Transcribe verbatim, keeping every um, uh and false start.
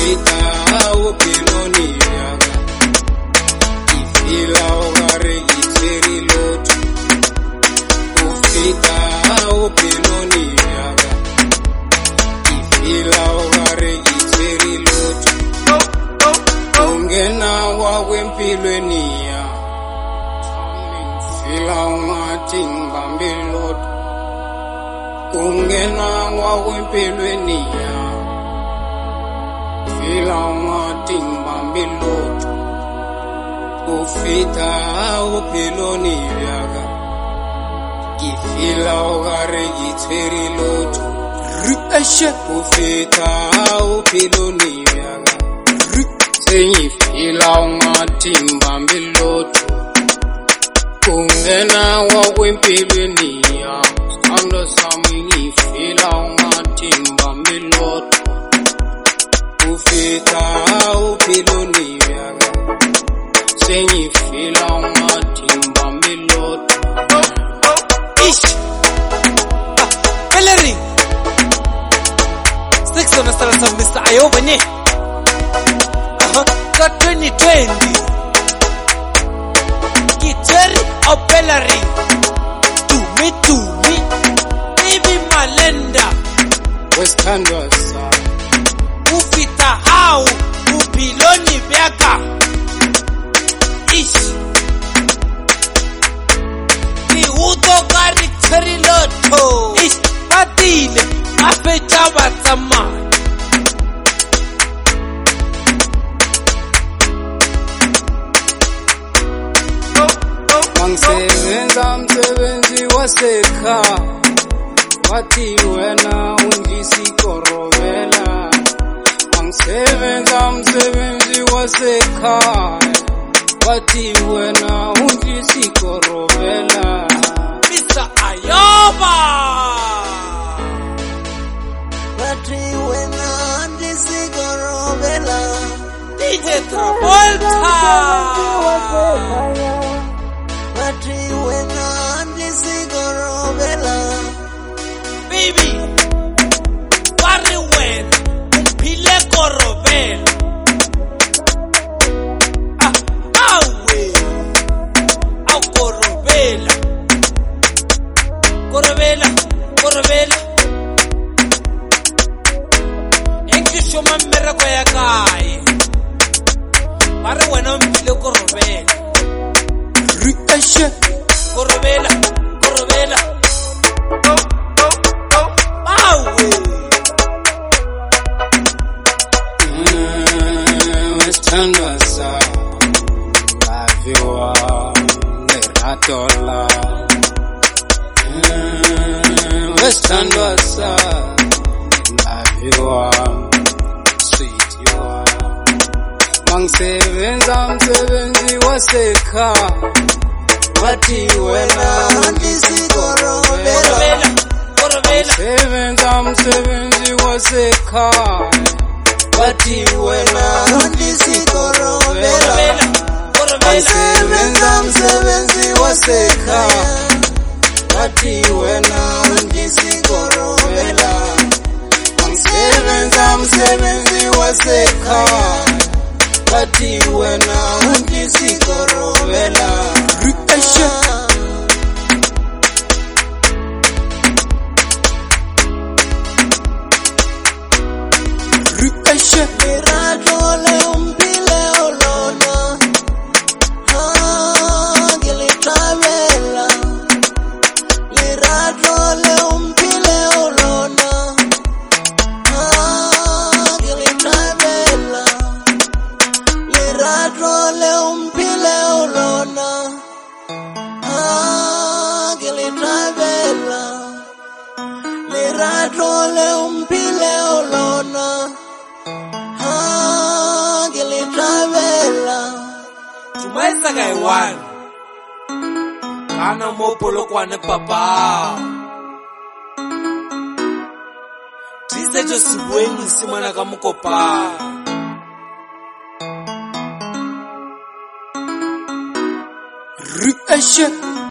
ufita upiloni yaka ifila ogare iteri lotu ufita upiloni yaka ifila ogare iteri lotu ungena wakwempilweni ya fila ungatimba mbilotu ungena wakwempilweni ya fila ungatimba mbilotu ufita upiloni yaka ifila ogare iteri lotu Ashe ufita upiloni yaka Sengifila ungatimba mbilotu ungena wakwempilweni ya Sando sami ngifila ungatimba mbilotu ufita upiloni yaka Sengifila ungatimba mbilotu Ish Ah, Valerie Six on the stars of Mister Ayoba ne Uh-huh, got twenty twenty Kiteri or Valerie To me, to me Baby Malenda Westhandwa sa Ufita au Upiloni vyaka Ish Kihuto gari teri loto Ish Patile Afeta batama Mangisebenza msebenzi waseka Wathi wena undisikorobela Mangisebenza msebenzi waseka Wathi wena undisikorobela Mister Ayoba Wathi wena undisikorobela D J Travolta Wathi wena undisikorobela Baby Wari wena Umpile korobela Ah, awe Au korobela Korobela Korobela Engisho mamereko ya kae Wari wena umpile korobela Ashe Korobela Korobela Awe Westhandwa sa Aviwa Neratola Westhandwa sa Aviwa Sweetiwa Mangisebenza msebenzi waseka Wathi wena undisikorobela Korobela Sebenza msebenzi waseka Wathi wena undisikorobela Sebenza msebenzi waseka Wathi wena undisikorobela Sebenza msebenzi waseka Wathi wena undisikorobela Ashe Ashe Miratole umpile olona Ah, gilitabela Miratole umpile olona Ah, gilitabela Miratole umpile olona Ah, gilitabela Miratole umpile olona Ah, gilitabela Tumaisa kaiwan Kana mo polokwane papa Tise jo sibuengi simana ka mokopa Ashe